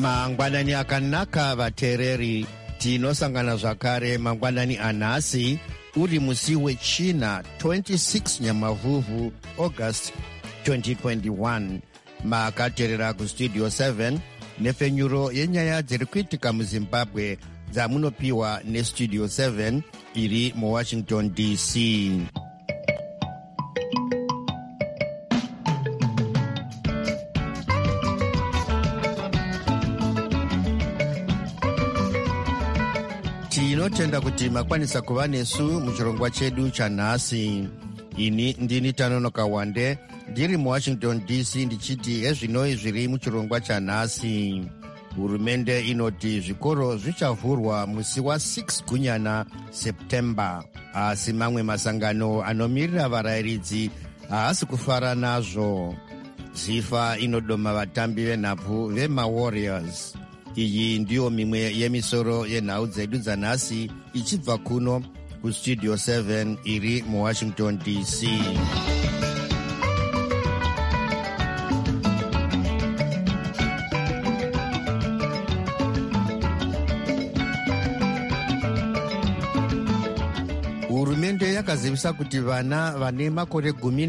mangwanani akanaka vateereri, tinosangana zvakare mangwanani anhasi uri musi wechina 26 nyamavhuvhu August 2021. Makateerera kustudio 7 nefenyuro yenyaya dziri kuitika muzimbabwe dzamunopiwa nestudio 7 iri muwashington DC. Tinotenda kuti makwanisa kuva nesu muchirongwa chedu chanhasi. Ini ndini Tanonoka Wande ndiri muwashington DC ndichiti ezvinoi zviri muchirongwa chanhasi. Hurumende inoti zvikoro zvichavhurwa musi wa6 gunyana September, asi mamwe masangano anomirira varayiridzi haasi kufara nazvo. Zifa inodoma vatambi venhabvu vemaWarriors. Iyi ndiyo mimwe yemisoro yenhau dzedu dzanhasi ichibva kuno kustudio 7 iri muwashington DC. Hurumende yakazivisa kuti vana vane makore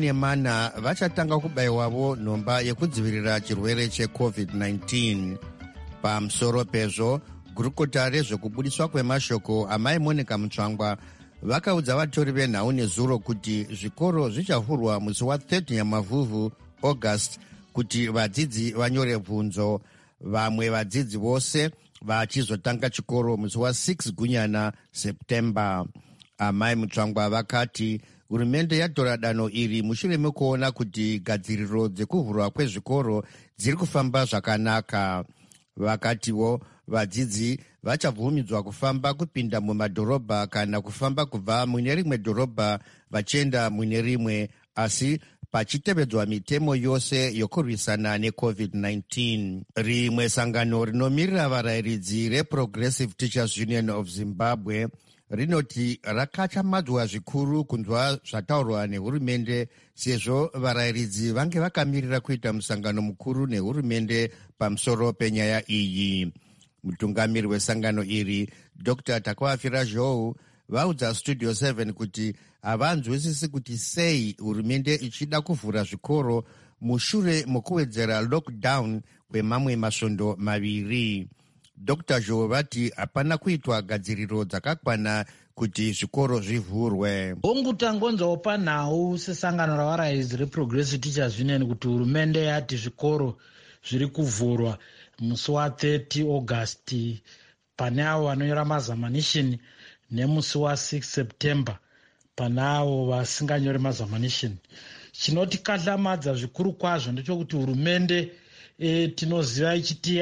14 vachatanga kubayiwavo nhomba yekudzivirira chirwere cheCovid-19. Pamusoro pezvo, gurukota rezvekubudiswa kwemashoko amai Monica Mutsvangwa vakaudza vatori venhau nezuro kuti zvikoro zvichavhurwa musi wa30 nyamavhuvhu August kuti vadzidzi vanyore bvunzo. Vamwe vadzidzi vose vachizotanga chikoro musi wa6 gunyana September. Amai Mutsvangwa vakati hurumende yatora danho iri mushure mekuona kuti gadziriro dzekuvhurwa kwezvikoro dziri kufamba zvakanaka. Vakatiwo vadzidzi vachabvumidzwa kufamba kupinda mumadhorobha kana kufamba kubva mune rimwe dhorobha vachienda mune rimwe, asi pachitevedzwa mitemo yose yokurwisana neCovid-19. Rimwe sangano rinomirira varayiridzi reProgressive Teachers Union of Zimbabwe rinoti rakachamadzwa zvikuru kunzwa zvataurwa nehurumende, sezvo varayiridzi vange vakamirira kuita musangano mukuru nehurumende pamusoro penyaya iyi. Mutungamiri wesangano iri Dr. Takwafira Zhou vaudza studio 7 kuti havanzwisisi kuti sei hurumende ichida kuvhura zvikoro mushure mokuwedzera lockdown kwemamwe masvondo maviri. Dr. Zhou vati hapana kuitwa gadziriro dzakakwana kuti zvikoro zvivhurwe. Hongutangonzawo panhau sesangano ravarayiridzi reProgressive Teachers Union kuti hurumende yati zvikoro zviri kuvhurwa musi wa30 August pane avo vanonyora mazamanishini nemusi wa6 September pane avo vasinganyori mazamanishini. Chinotikatlamadza zvikuru kwazvo ndechekuti hurumende tinoziva ichiti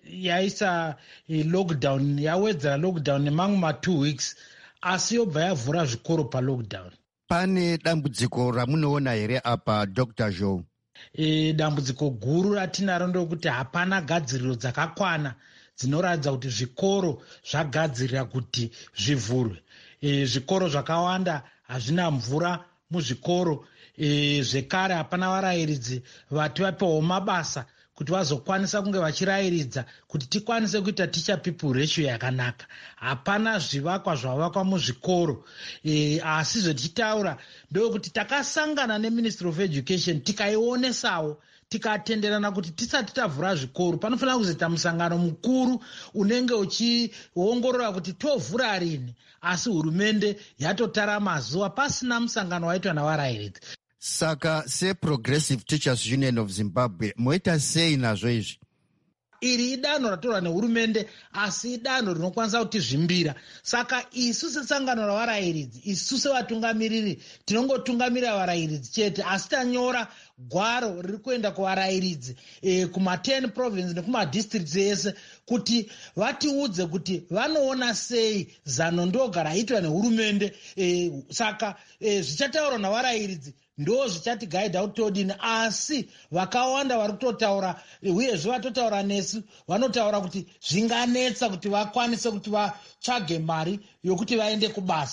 yaisa lockdown, yawedzera lockdown nemamwe ma2 weeks, asi yobva yavhura zvikoro palockdown. Pane dambudziko ramunoona here apa Dr. Zhou? Dambudziko guru ratinaro ndokuti hapana gadziriro dzakakwana dzinoratidza kuti zvikoro zvagadzirira kuti zvivhurwe. Zvikoro zvakawanda hazvina mvura muzvikoro. Zvekare hapana varayiridzi vati vapewo mabasa kuti vazokwanisa kunge vachirayiridza kuti tikwanise kuita teacher people ratio yakanaka. Hapana zvivakwa zvavakwa muzvikoro. Asi zvetichitaura ndokuti takasangana neMinistry of Education tikaionesawo tikatenderana kuti tisati tavhura zvikoro panofanira kuzoita musangano mukuru unenge uchiongorora kuti tovhura rini, asi hurumende yatotara mazuva pasina musangano waitwa navarayiridzi. Saka seProgressive Teachers Union of Zimbabwe moita sei nazvo izvi? Iri idanho ratorwa nehurumende, asi idanho rinokwanisa kutizvimbira. Saka isu sesangano ravarayiridzi, isu sevatungamiriri tinongotungamirira varayiridzi chete, asi tanyora gwaro riri kuenda kuvarayiridzi kuma10 province nekumadistricts ese kuti vatiudze kuti vanoona sei zano ndoga raitwa nehurumende. Saka zvichataurwa navarayiridzi ndo zvichatigaidha kuti todini, asi vakawanda vari kutotaura uyezve vatotaura nesu vanotaura kuti zvinganetsa kuti vakwanise kuti vatsvage mari yokuti vaende kubasa.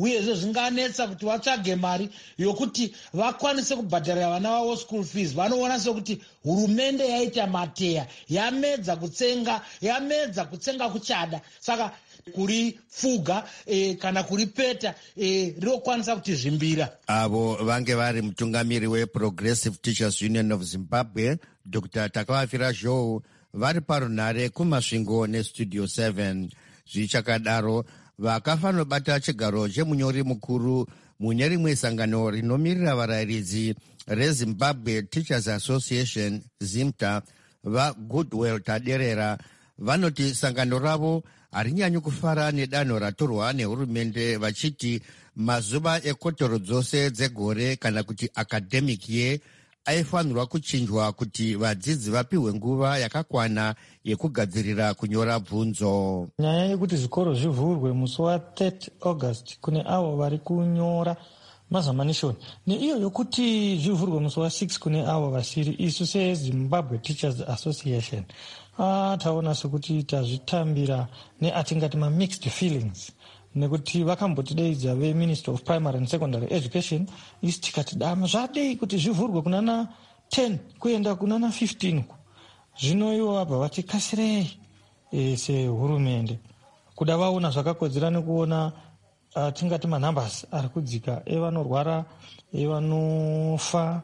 uyezve zvinganetsa kuti vatsvage mari yokuti vakwanise kubhadharira vana vavo school fees. Vanoona sekuti hurumende yaita mateya, yamedza kutsenga kuchada. Saka kuri pfuga kana kuri peta rinokwanisa kuti zvimbira. Avo vange vari mutungamiri weProgressive Teachers Union of Zimbabwe, Dr. Takavafira Joe, vari parunhare kumasvingo neStudio 7. Zvichakadaro, vakafanobata chigaro chemunyori mukuru mune rimwe sangano rinomirira varayiridzi reZimbabwe Teachers Association, ZIMTA, vaGoodwill Taderera, vanoti sangano ravo harinyanyi kufara nedanho ratorwa nehurumende, vachiti mazuva ekotoro dzose dzegore kana kuti academic year aifanirwa kuchinjwa kuti vadzidzi vapiwe nguva yakakwana yekugadzirira kunyora bvunzo. Nyaya yekuti zvikoro zvivhurwe musi wa30 August kune avo vari kunyora mazamanishoni, neiyo yokuti zvivhurwe musi wa6 kune avo vasiri, isu seZimbabwe Teachers Association taona sekuti tazvitambira neatingati mixed feelings, nekuti vakambotideidza veMinister of Primary and Secondary Education, isi tikati dama zvadei kuti zvivhurwe kunana 10 kuenda kunana 15. Zvino ivo vabva vatikasirei sehurumende kuda vaona zvakakodzera nekuona tingati manambers ari kudzika evanorwara, evanofa,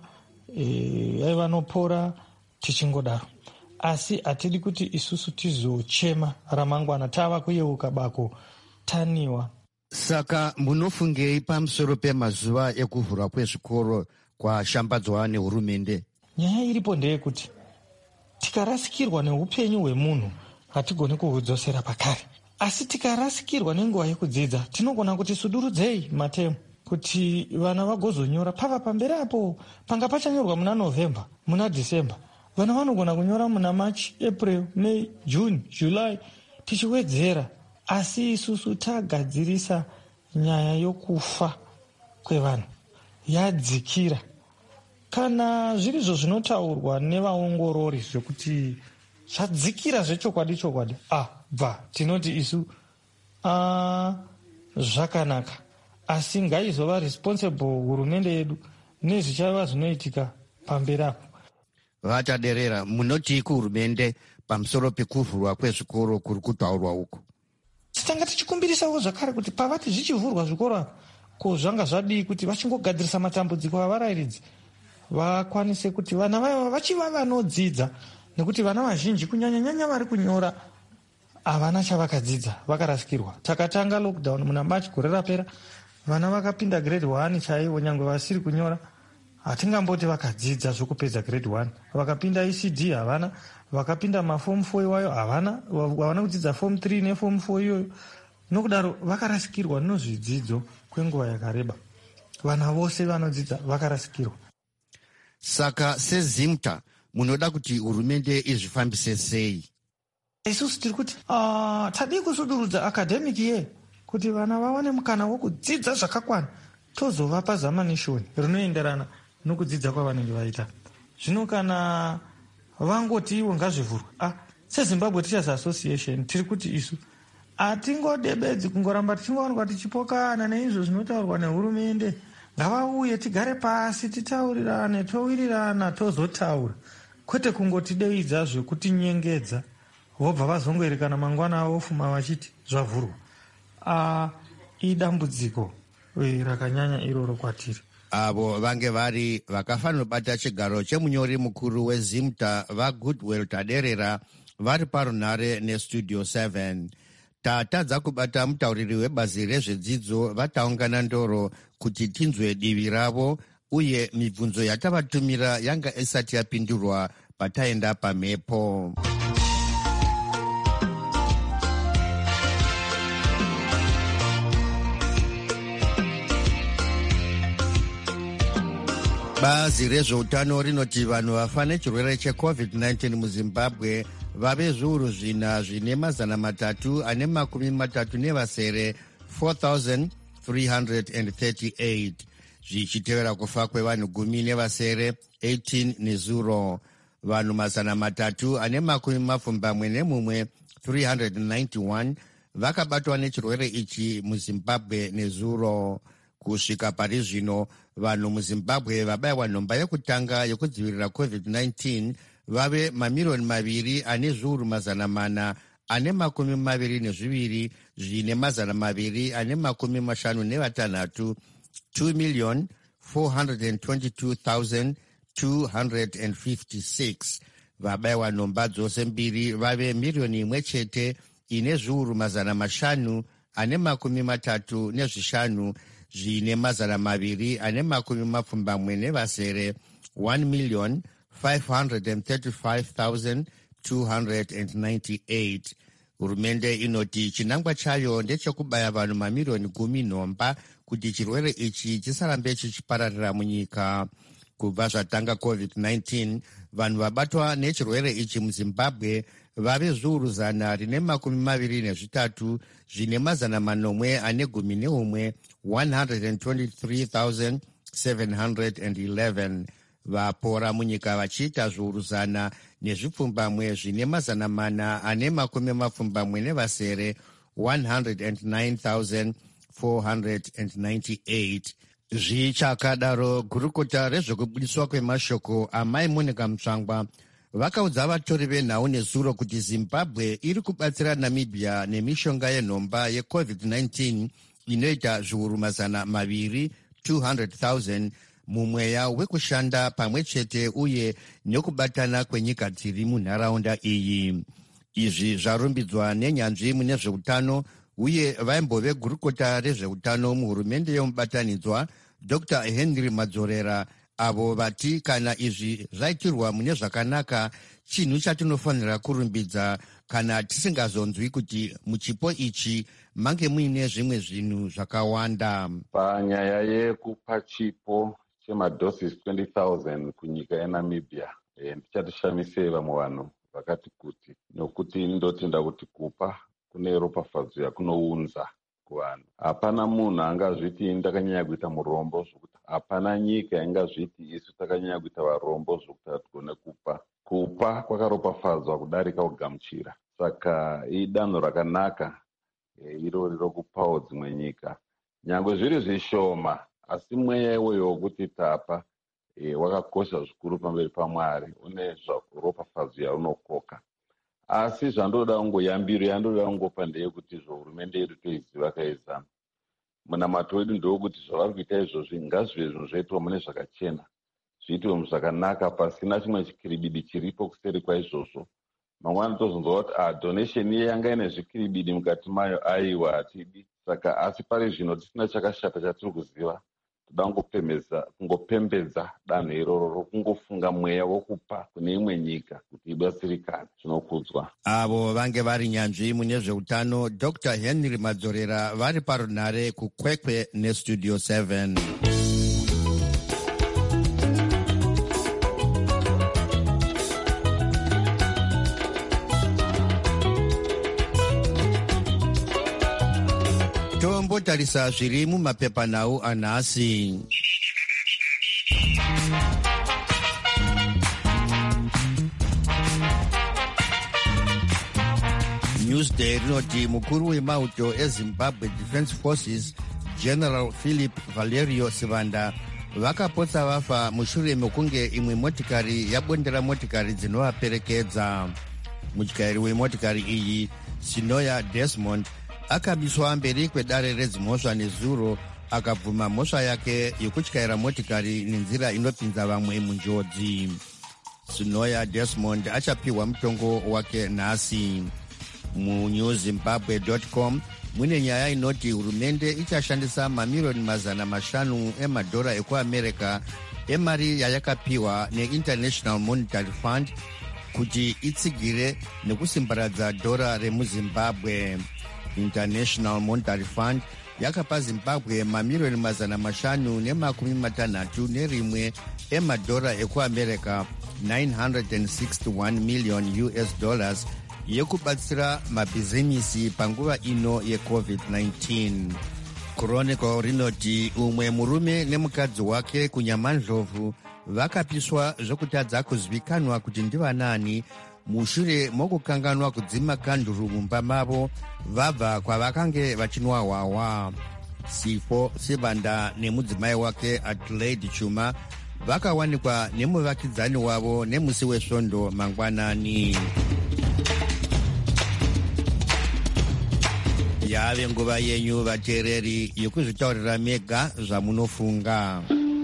evanopora tichingodaro. Asi hatidi kuti isusu tizochema ramangwana tava kuyeuka bako taniwa. Saka munofungei pamusoro pemazuva ekuvhurwa kwezvikoro kwashambadzwa nehurumende? Nyaya iripo ndeyekuti tikarasikirwa neupenyu hwemunhu hatigoni kuhudzosera pakare, asi tikarasikirwa nenguva yekudzidza tinogona kuti sudurudzei matemu kuti vana vagozonyora pava pamberi apo. Panga pachanyorwa muna November, muna December, vana vanogona kunyora muna March, April, May, June, July tichiwedzera. Asi isusu tagadzirisa nyaya yokufa kwevanhu yadzikira. Kana zvirizvo zvinotaurwa nevaongorori zvekuti zvadzikira zvechokwadi bva tinoti isu zvakanaka, asi ngaizova responsible hurumende yedu nezvichava zvinoitika pamberi apo. Vataderera, munoti kuhurumende pamusoro pekuvhurwa kwezvikoro kuri kutaurwa uku? Tanga tichikumbirisawo zvakare kuti pavati zvichivhurwa zvikoro apa, ko zvanga zvadii kuti vachingogadzirisa matambudziko avarayiridzi vakwanise kuti vana vaya vachiva vanodzidza, nekuti vana vazhinji kunyanya vari kunyora havana chavakadzidza, vakarasikirwa. Takatanga lockdown muna March gore rapera, vana vakapinda grade 1 chaivo, nyangwe vasiri kunyora hatingamboti vakadzidza zvokupedza grade 1. Vakapinda ECD havana, vakapinda maform 4 iwayo havana kudzidza form 3 neform 4 iyoyo. Nokudaro vakarasikirwa nozvidzidzo kwenguva yakareba. Vana vose vanodzidza vakarasikirwa. Saka seZIMTA munoda kuti hurumende izvifambise sei? Isusu tiri kuti tadi kusudurudza academic year kuti vana vawane mukana wokudzidza zvakakwana, tozovapa zamanishoni rinoenderana nokudzidza kwavanenge vaita. Zvino kana vangoti iwo ngazvivhurwe, seZimbabwe Teachers Association tiri kuti isu hatingodebedzi kungoramba tichingowanikwa tichipokana neizvo zvinotaurwa nehurumende. Ngavauye tigare pasi titaurirane, towirirana, tozotaura, kwete kungotideidza zvekutinyengedza vobva vazongoerekana mangwana vofuma vachiti zvavhurwa. Idambudziko rakanyanya iroro kwatiri. Avo vange vari vakafanobata chigaro chemunyori mukuru weZIMTA vaGoodwill Taderera vari parunhare neStudio 7. Tatadza kubata mutauriri webazi rezvedzidzo vataungana ndoro kuti tinzwe divi ravo, uye mibvunzo yatavatumira yanga isati yapindurwa pataenda pamhepo. Bazi rezveutano rinoti vanhu vafa nechirwere cheCovid-19 muZimbabwe vave zviuru 4,337 4,338, zvichitevera kufa kwevanhu 10 18 nezuro. Vanhu 371 391 vakabatwa nechirwere ichi muzimbabwe nezuro. Kusvika pari zvino vanhu muzimbabwe vabayiwa nhomba yekutanga yekudzivirira covid-19 vave mamiliyoni 2,400,000 ane 22 zvine 256 2,422,256. Vabayiwa nhomba dzose mbiri vave miriyoni 1 chete ine zviuru 500 ane 35 zvine 240 1,535,298. Hurumende inoti chinangwa chayo ndechekubaya vanhu mamiliyoni 10 nhomba kuti chirwere ichi chisarambe chichipararira munyika. Kubva zvatanga covid-19 vanhu vabatwa nechirwere ichi muzimbabwe vave zviuru 123 zvine 811 123,711. Vapora munyika vachiita zviuru 100 nezvipfumbamwe zvine 470 109,498. Zvichakadaro, gurukota rezvekubudiswa kwemashoko amai Monica Mutsvangwa vakaudza vatori venhau nezuro kuti Zimbabwe iri kubatsira Namibia nemishonga yenhomba yeCovid-19 inoita zviuru 200,000 mumweya wekushanda pamwe chete uye nekubatana kwenyika dziri munharaunda iyi. Izvi zvarumbidzwa nenyanzvi mune zveutano uye vaimbove gurukota rezveutano muhurumende yomubatanidzwa Dr. Henry Madzorera, avo vati kana izvi zvaitirwa mune zvakanaka, chinhu chatinofanira kurumbidza kana tisingazonzwi kuti muchipo ichi mange muine zvimwe zvinhu zvakawanda. Panyaya yekupa chipo chemadhosis 20,000 kunyika yeNamibia, ndichatishamisa vamwe vanhu vakati kuti nokuti ndotenda kuti kupa kune ropafadzo yakunounza kuvanhu. Hapana munhu angazviti ndakanyanya kuita murombo zvokuti hapana nyika ingazviti isu takanyanya kuita varombo zvokuti hatigone kupa. Kupa kwakaropafadzwa kudarika kugamuchira. Saka idanho rakanaka irori rokupawo dzimwe nyika. Nyangwe zviri zvishoma, asi mweya iwoyo wokuti tapa wakakosha zvikuru pamberi paMwari, une ropafadzo yaunokoka. Asi zvandoda kungoyambiro yandoda kungopa ndeyekuti hurumende yedu toiziva kaizama. Munamato wedu ndowokuti zvavari kuita izvozvi ngazvive zvinhu zvaitwa mune zvakachena, zviitwe zvakanaka pasina chimwe chikiribidi chiripo kuseri kwaizvozvo. Mangwana tozonzwa kuti donation iye yanga ine zvikiribidi mukati mayo, aiwa hatidi. Saka asi pari zvino tisina chakashata chatiri kuziva, toda kungopembedza danho iroro rokungofunga mweya wokupa kune imwe nyika kuti ibatsirikane. Zvinokudzwa. Avo vange vari nyanzvi mune zveutano Dr. Henry Madzorera vari parunhare kukwekwe neStudio 7. Tombotarisa zviri mumapepanhau anhasi. Newsday rinoti mukuru wemauto eZimbabwe Defence Forces General Philip Valerio Sivanda vakapotsa vafa mushure mekunge imwe motikari yabondera motikari dzinovaperekedza. Mutyairi wemotikari iyi Sinoya Desmond akabiswa mberi kwedare redzimhosva nezuro akabvuma mhosva yake yekutyaira motikari nenzira inopinza vamwe munjodzi. Sinoya Desmond achapiwa mutongo wake nhasi. MuNewZimbabwe.com mune nyaya inoti hurumende ichashandisa mamiliyoni 500 emadhora ekuAmerica emari yayakapiwa neInternational Monetary Fund kuti itsigire nekusimbaradza dhora remuZimbabwe. International Monetary Fund yakapa Zimbabwe mamiliyoni 561 emadhora ekuAmerica, $961 million yekubatsira mabhizinisi panguva ino yeCovid-19. Chronicle rinoti umwe murume nemukadzi wake kuNyamandlovu vakapiswa zvokutadza kuzivikanwa kuti ndivanani mushure mokukanganwa kudzima kanduru mumba mavo vabva kwavakange vachinwa hwahwa. Sifo Sibanda nemudzimai wake Adelaide Chuma vakawanikwa nemuvakidzani wavo nemusi wesvondo mangwanani. Yave nguva yenyu vateereri yekuzvitaurira mega zvamunofunga.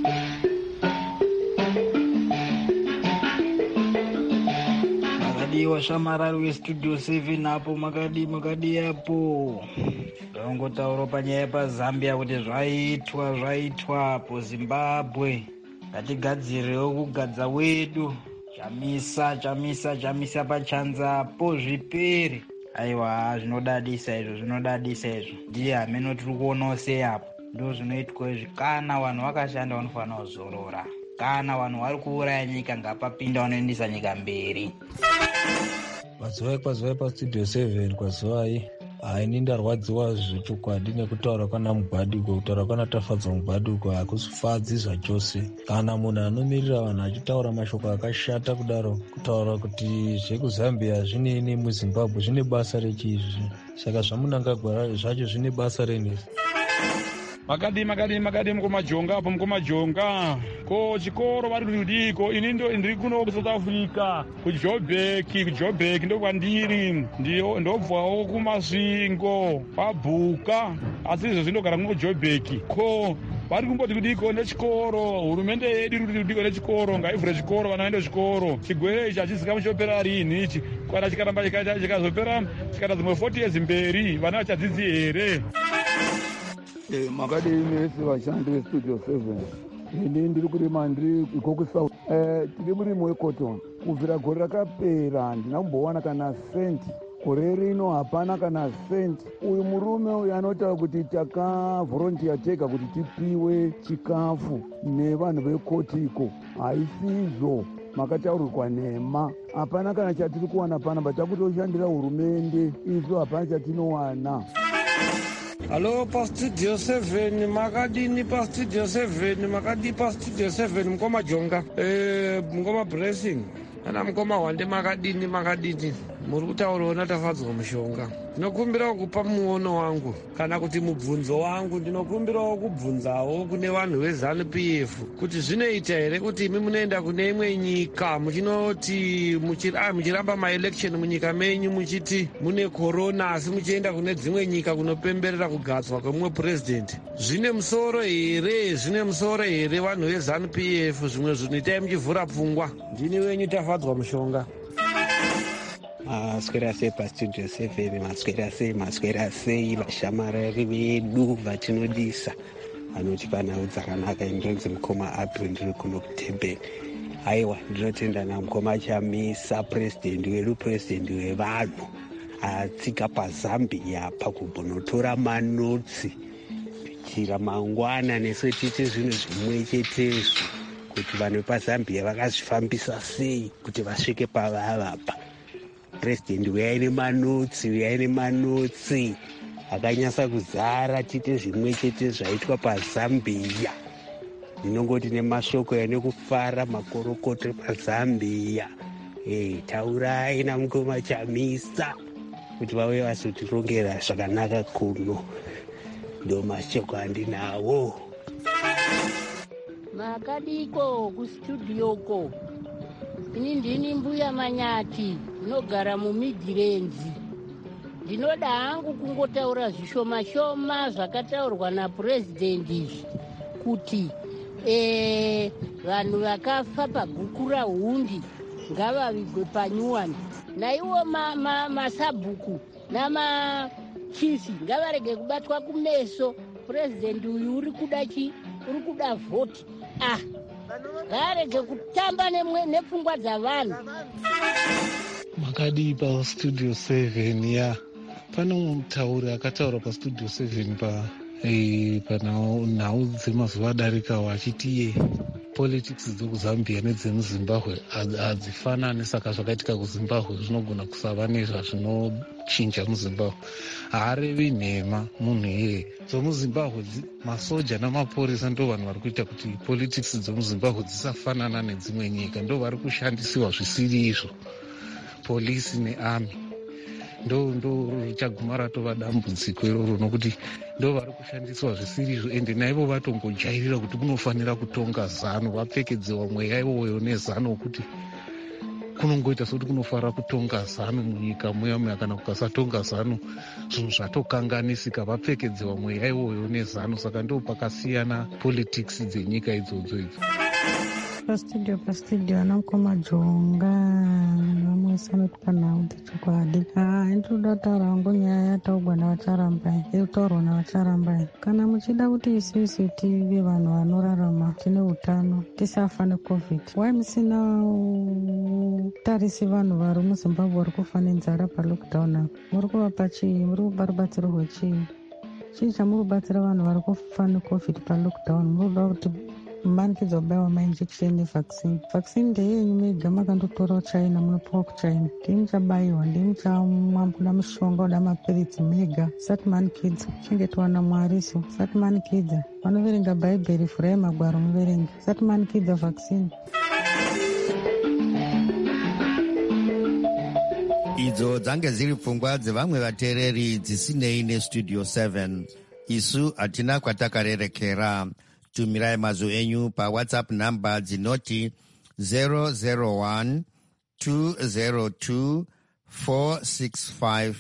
Makadiwa Shamarari westudio 7 apo makadi apo. Ndongotaura panyaya paZambia kuti zvaitwa po Zimbabwe. Ngatigadzirewo kugadza wedu. Chamisa pachanza po zvipere. Aiwa zvinodadisa izvo. Ndiye amene tiri kuona sei apo. Ndo zvinoitwa izvi. Kana vanhu vakashanda vanofanira kuzorora. Kana vanhu vari kuuraya nyika ngapapinda vanoendesa nyika mberi. Kwaziwai pastudio 7 kwaziwai. Ini ndarwadziwa zvechokwadi nekutaura kwana Mugwadugwa. Kutaura kwana Tafadzwa Mugwadugwa hakusifadzi zvachose. Kana munhu anomirira vanhu achitaura mashoko akashata kudaro, kutaura kuti zvekuzambia zvineni muZimbabwe zvine basa rechizvi. Saka zvamunangagwara zvacho zvine basa renesi. Makadi mukomajonga apo mukomajonga ko chikoro vari kudiko. Ini ndo ndiri kuno kuSouth Africa kuJoburg ndo kwandiri ndobvawo kumasvingo pabhuka asi izvo zvindogara kuno Joburg. Ko vari kumboti kudiko nechikoro. Hurumende yedu iri kudiko nechikoro, ngaivhure chikoro, vana vaende chikoro. Chigwere ichi hachizika muchopera rini ichi. Kana chikaramba chikazopera chikata dzimwe 40 years mberi vana vachadzidzi here? Makadini vese vashandi vestudio 7. Ini ndiri kurima ndiri iko kuSouth. Tiri murimo weCotton. Kubvira gore rakapera handina kumbowana kana senti. Gore rino hapana kana senti. Uyu murume uyu anotaura kuti takavhorontiya tega kuti tipiwe chikafu nevanhu veKotiko. Haisizvo makataurirwa nhema. Hapana kana chatiri kuwana panapa. Takutoshandira hurumende. Izvo hapana chatinowana. Halo pastudio 7 makadini pastudio 7 makadi pastudio 7 mukoma jonga mukoma blessing ana mukoma wande makadini muri kutaurawo naTafadzwa mushonga. Ndinokumbirawo kupa muono wangu kana kuti mubvunzo wangu. Ndinokumbirawo kubvunzawo kune vanhu veZANU-PF kuti zvinoita here kuti imi munoenda kune imwe nyika muchinoti muchiramba maelection munyika menyu muchiti mune korona asi muchienda kune dzimwe nyika kunopemberera kugadzwa kwemumwe purezidendi. Zvine musoro here vanhu veZANU-PF? Zvimwe zvinhu itai muchivhura pfungwa. Ndini wenyu Tafadzwa mushonga. Maswera sei pastudio 7 maswera sei vashamarari vedu vatinodisa vanotipa nhau dzakanaka. Ndinonzi mukoma April ndiri kuno kuTurban. Aiwa ndinotenda namukoma Chamisa purezidendi wevanhu atsika paZambia pakubonotora manotsi kuitira mangwana nesu tiite zvinhu zvimwe chetezvo kuti vanhu vepaZambia vakazvifambisa sei kuti vasvike pavavapa. Purezidendi uyai nemanotsi akanyasa kuzara tiite zvimwe chete zvaitwa paZambia. Ndinongoti nemashoko nekufara makorokoto paZambia. Taurai namukoma Chamisa kuti vauye vazotirongera zvakanaka kuno. Ndo mashoko andinawo. Makadiko kustudioko. Ini ndini Mbuya Manyati, ndinogara muMidlands. Ndinoda hangu kungotaura zvishoma zvakataurwa napurezidendi kuti vanhu vakafa pagukura hundi ngavavigwe panyuwani. Naiwo masabhuku namachifi ngavarege kubatwa kumeso. Purezidendi uyu uri kuda vhoti. Ngarege kutamba nepfungwa dzavanhu. Makadi pastudio 7 ya pane mutauri akataura pastudio 7 panhau dzemazuva adarikawo achiti politics dzekuZambia nedzemuZimbabwe hadzifanani, saka zvakaitika kuZimbabwe zvinogona kusava nezvazvinochinja muZimbabwe. Haarevi nhema munhu iyeye. DzomuZimbabwe masoja namapurisa ndo vanhu vari kuita kuti politics dzomuZimbabwe dzisafanana nedzimwe nyika, ndo vari kushandisiwa zvisiri izvo polisi nearmy ndo richaguma ratova dambudziko iroro, nokuti ndo vari kushandiswa zvisirizvo, ende naivo vatongojairira kuti kunofanira kutonga zano, vapfekedzewa mweya iwoyo nezano wekuti kunongoita sokuti kunofanira kutonga zano munyika muya kana kukasatonga zano zvinhu zvatokanganisika, vapfekedzewa mweya iwoyo nezano. Saka ndo pakasiyana politics dzenyika idzodzo idzo. Pastudio anamukoma Jonga vamwesana kuti panhau dzechokwadi. Ndinoda kutaura hangu nyaya yataugwa navacharambai, irikutaurwa navacharambai. Kana muchida kuti isusu tive vanhu vanorarama tine utano, tisafa neCovid, wai musina tarisi vanhu vari muZimbabwe vari kufa nenzara palockdown apo? Muri kuvapa chii? Muri kupa rubatsiro rwechii? Chii chamuri kubatsira vanhu vari kufa neCovid palockdown? Muri kuda kuti mumanikidza kubaiwa mainjekisheni nevaccine. Vaccine ndeyenyu mega, makandotora China, munopiwa kuChina. Ndimi muchabaiwa, ndimi muchamwa, muda mushonga, uda mapiritsi mega. Sati manikidza chengetwa naMwari isu. Sati manikidza vanoverenga bhaibheri, furai magwaro muverenge. Sati manikidza vaccine. Idzo dzange dziri pfungwa dzevamwe vateereri dzisinei neStudio 7. Isu hatina kwatakarerekera. Tumirai mazwi enyu paWhatsApp namba dzinoti 001 202 465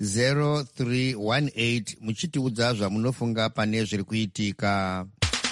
0318 muchitiudza zvamunofunga pane zviri kuitika.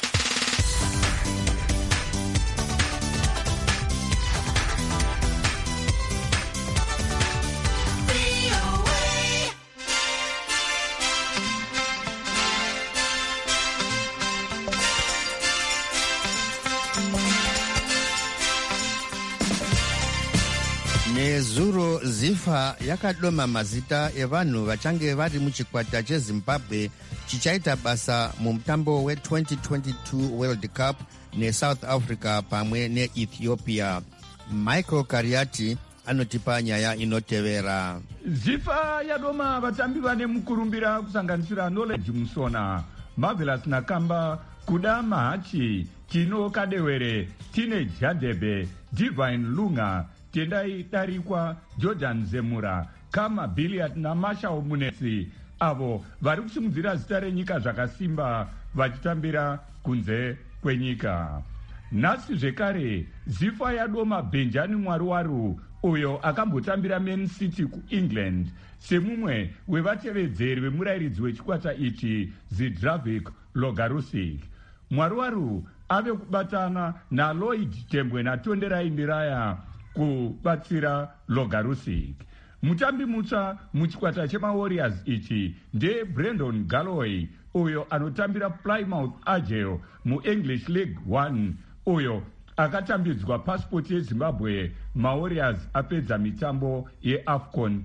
Nezuro ZIFA yakadoma mazita evanhu vachange vari muchikwata cheZimbabwe chichaita basa mumutambo we2022 World Cup neSouth Africa pamwe neEthiopia. Michael Kariati anotipa nyaya inotevera. ZIFA yadoma vatambi vane mukurumbira kusanganisira Knowledge Musona, Marvelous Nakamba, Kuda Mahachi, Tino Kadewere, Teenage Jadebe, Divine Lunga, Tendai Darikwa, Jordan Zemura, Kama Billiard na Masha Omunesi, avo vari kusimudzira zita renyika zvakasimba vachitambira kunze kwenyika. Nhasi zvekare ZIFA yadoma Benjani Mwaruwaru, uyo akambotambira Man City kuEngland semumwe wevatevedzeri vemurairidzi wechikwata ichi Zdravik Logarusik. Mwaruwaru ave kubatana naLloyd Tembwe naTonderai Ndiraya kubatsira Logarusik. Mutambi mutsva muchikwata chemaWarriors ichi ndeBrandon Galloway, uyo anotambira Plymouth Argyle muEnglish League 1, uyo akatambidzwa pasipoti yeZimbabwe maWarriors apedza mitambo yeAFCON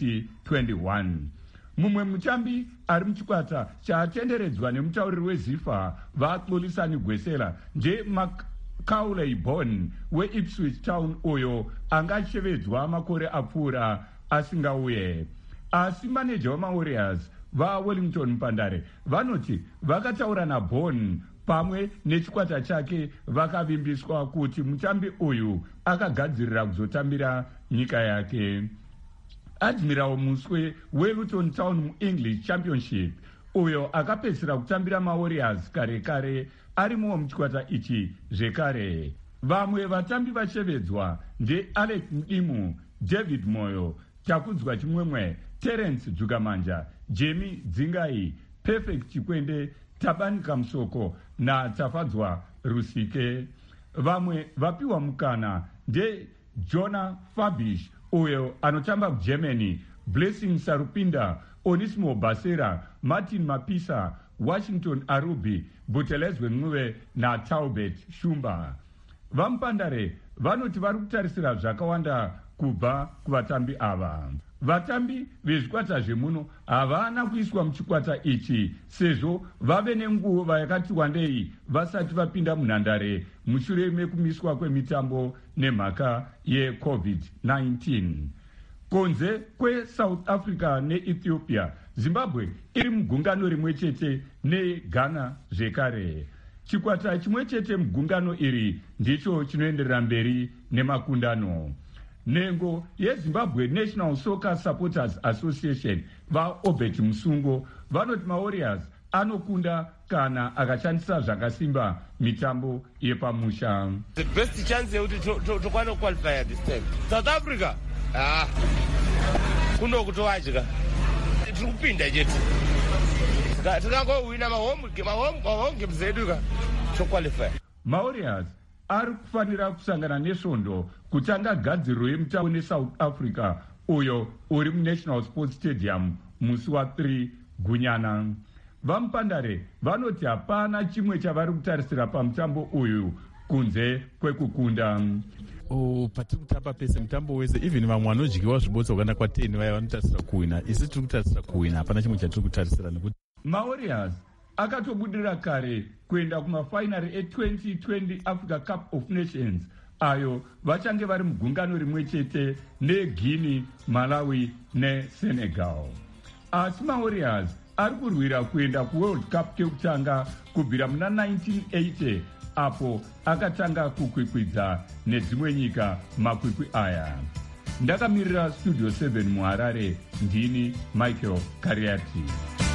2021. Mumwe mutambi ari muchikwata chaatenderedzwa nemutauriri weZIFA vaXolisani Gwesela ndeMacaulay Bonne weIpswich Town, uyo angachevedzwa makore apfuura asingauye. Asi maneja wamaWarriors vaWellington Mpandare vanoti vakataura naBonne pamwe nechikwata chake vakavimbiswa kuti mutambi uyu akagadzirira kuzotambira nyika yake. Admiral Muswe weLuton Town muEnglish Championship, uyo akapedzisira kutambira maWarriors kare kare, arimo muchikwata ichi zvekare. Vamwe vatambi vachevedzwa ndeAlec Mdimu, David Moyo, Takudzwa Chimwemwe, Terence Dzugamanja, Jamie Dzingai, Perfect Chikwende, Tabani Kamsoko na Tafadzwa Rusike. Vamwe vapiwa mukana ndeJona Fabish, uyo anotamba kuGermany, Blessing Sarupinda, Onisimo Basera, Martin Mapisa, Washington Arubi, Butelezwe Mnuwe na Taubet Shumba. Vampandare vanoti vari kutarisira zvakawanda kubva kuvatambi ava. Vatambi vezvikwata zvemuno havana kuiswa muchikwata ichi sezvo vave nenguva yakati wandei vasati vapinda munhandare mushure mekumiswa kwemitambo nemhaka yeCovid-19. Kunze kweSouth Africa neEthiopia, Zimbabwe iri mugungano rimwe chete neGhana zvekare. Chikwata chimwe chete mugungano iri ndicho chinoenderera mberi nemakundano. nhengo yezimbabwe National Soccer Supporters Association vaobert musungo vanoti mawarriors anokunda kana akashandisa zvakasimba mitambo yepamusha. The best chance yekuti tokwana qualify this time. South Africa kuno kutovadya tiri kupinda chete tikangowina mahome games edu toqualify. Mawarriors ari kufanira kusangana nesvondo kutanga gadziriro yemutambo neSouth Africa uyo uri muNational Sports Stadium musi wa3 Gunyana. Vamupandare vanoti hapana chimwe chavari kutarisira pamutambo uyu kunze kwekukunda. Patiri kutamba pese mutambo wese, even vamwe vanodyiwa zvibotso kana kwa10 vaya vanotarisira kuwina, isi tiri kutarisira kuwina, hapana chimwe chatiri kutarisira nekuti Mawarriors akatobudira kare kuenda kumafainari e2020 Africa Cup of Nations ayo vachange vari mugungano rimwe chete neGuinea, Malawi neSenegal. Asi Mawarriors ari kurwira kuenda kuWorld Cup kekutanga kubvira muna 1980 apo akatanga kukwikwidza nedzimwe nyika makwikwi aya. Ndakamirira Studio 7 muHarare, ndini Michael Kariati.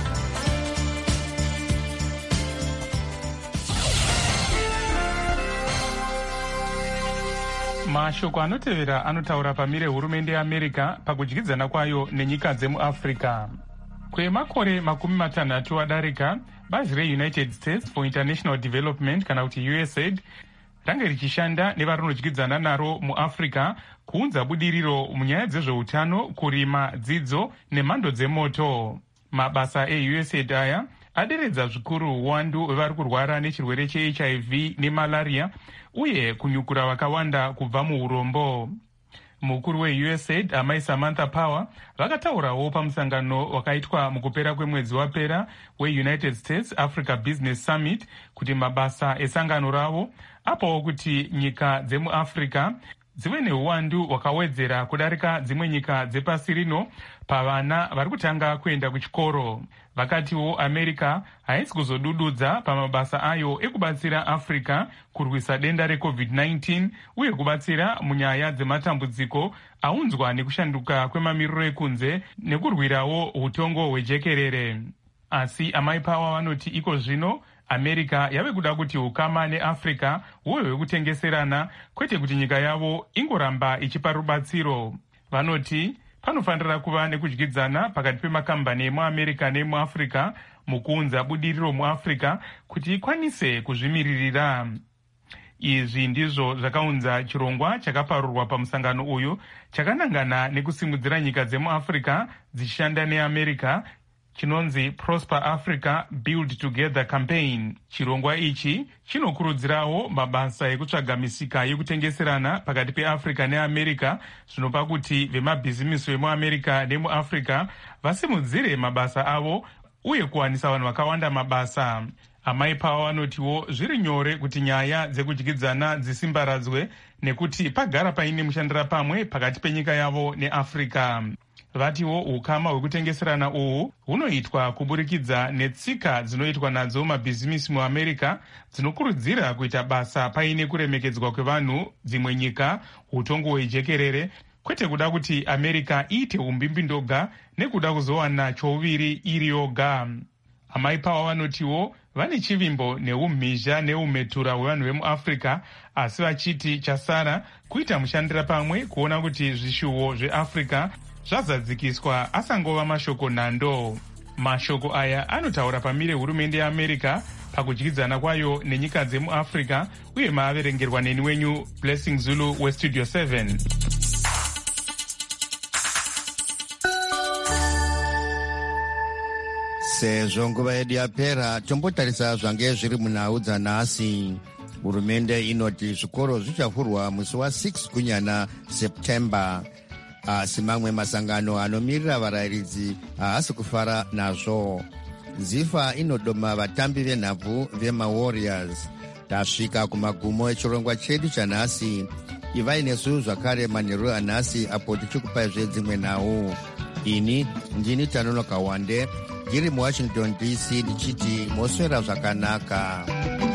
Mashoko anotevera anotaura pamire hurumende yeAmerica pakudyidzana kwayo nenyika dzemuAfrica. Kwemakore 60 adarika, bazi reUnited States for International Development kana kuti USAID range richishanda nevarinodyidzana naro muAfrica kuunza budiriro munyaya dzezveutano, kurima, dzidzo nemhando dzemoto. Mabasa eUSAID aya aderedza zvikuru uwandu hwevari kurwara nechirwere cheHIV nemalaria uye kunyukura vakawanda kubva muurombo. Mukuru weUSAID amai Samantha Power vakataurawo pamusangano wakaitwa mukupera kwemwedzi wapera weUnited States Africa Business Summit kuti mabasa esangano ravo apawo kuti nyika dzemuAfrica dzive neuwandu hwakawedzera kudarika dzimwe nyika dzepasi rino pavana vari kutanga kuenda kuchikoro. Vakatiwo America haisi kuzodududza pamabasa ayo ekubatsira Africa kurwisa denda reCovid-19 uye kubatsira munyaya dzematambudziko aunzwa nekushanduka kwemamiriro ekunze nekurwirawo utongo hwejekerere. Asi amai Power vanoti iko zvino America yave kuda kuti ukama neAfrica huve hwekutengeserana kwete kuti nyika yavo ingoramba ichipa rubatsiro. Vanoti panofanira kuva nekudyidzana pakati pemakambani emuAmerica nemuAfrica mukuunza budiriro muAfrica kuti ikwanise kuzvimiririra. Izvi ndizvo zvakaunza chirongwa chakaparurwa pamusangano uyu chakanangana nekusimudzira nyika dzemuAfrica dzichishanda neAmerica chinonzi Prosper Africa Build Together Campaign. Chirongwa ichi chinokurudzirawo mabasa ekutsvaga misika yekutengeserana pakati peAfrica neAmerica zvinopa kuti vemabhizimisi vemuAmerica nemuAfrica vasimudzire mabasa avo uye kuwanisa vanhu vakawanda mabasa. Amai Power vanotiwo zviri nyore kuti nyaya dzekudyidzana dzisimbaradzwe nekuti pagara paine mushandira pamwe pakati penyika yavo neAfrica. Vatiwo ukama hwekutengeserana uhu hunoitwa kuburikidza netsika dzinoitwa nadzo mabhizimisi muAmerica dzinokurudzira kuita basa paine kuremekedzwa kwevanhu dzimwe nyika, utongo hwejekerere, kwete kuda kuti America iite umbimbi ndoga nekuda kuzowana chouviri iri yoga. Amai Power vanotiwo vane chivimbo neumhizha neumetura hwevanhu vemuAfrica, asi vachiti chasara kuita mushandira pamwe kuona kuti zvishuwo zveAfrica zvazadzikiswa asangova mashoko nhando. Mashoko aya anotaura pamire hurumende yeAmerica pakudyidzana kwayo nenyika dzemuAfrica uye maaverengerwa neni wenyu Blessing Zulu weStudio 7. Sezvo nguva yedu yapera, tombotarisa zvange zviri munhau dzanhasi. Hurumende inoti zvikoro zvichavhurwa musi wa6 Gunyana September. Asi mamwe masangano anomirira varayiridzi haasi kufara nazvo. ZIFA inodoma vatambi venhabvu vemaWarriors. Tasvika kumagumo echirongwa chedu chanhasi. Ivai nesu zvakare manheru anhasi apo tichikupai zvedzimwe nhau. Ini ndini Tanonoka Wande ndiri muWashington DC ndichiti moswera zvakanaka.